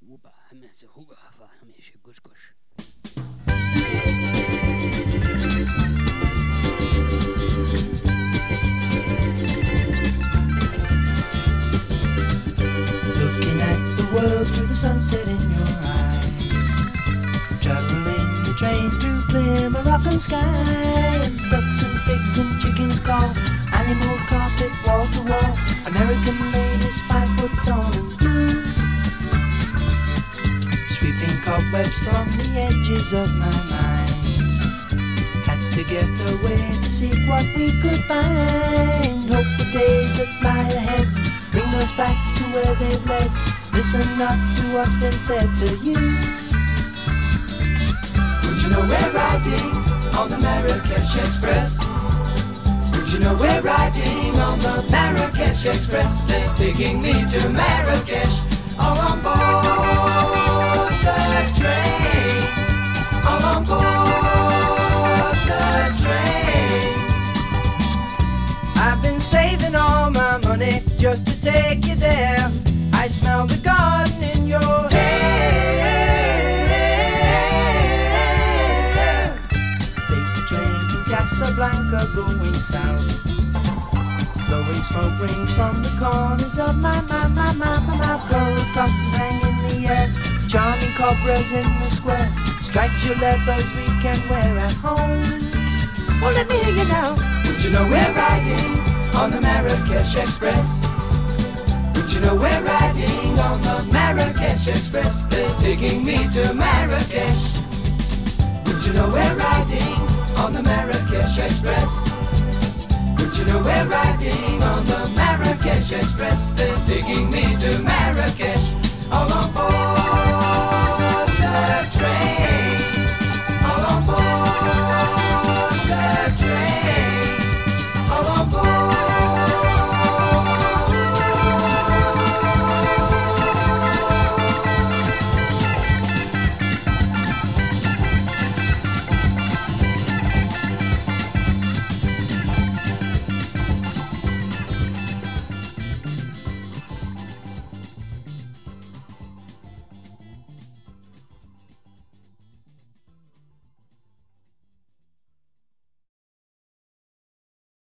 وبا همسه هوبا فهمش گوش گوش. Looking at the world through the sunset in your eyes, traveling the train through clear Moroccan skies. Ducks and pigs and chickens call, animal carpet wall to wall. American ladies 5 foot tall and blue, sweeping cobwebs from the edges of my mind. Had to get away to see what we could find. Hope the days that lie ahead bring us back to where they've led. Listen not to what's been said to you. Would you know we're riding on the Marrakesh Express? Would you know we're riding on the Marrakesh Express? They're taking me to Marrakesh, all on board the train, all on board the train. I've been saving all my money just to take you there. I smell the garden in your hair. Take the train to Casablanca going south. Blowing smoke rings from the corners of my mouth. Gold cockles hang in the air, charming cobras in the square. Stripes your leathers we can wear at home. Well, let me hear you now. Would you know we're riding on the Marrakesh Express? Would you know we're riding on the Marrakesh Express? They're taking me to Marrakesh. Would you know we're riding on the Marrakesh Express? Would you know we're riding on the Marrakesh Express? They're taking me to Marrakesh, all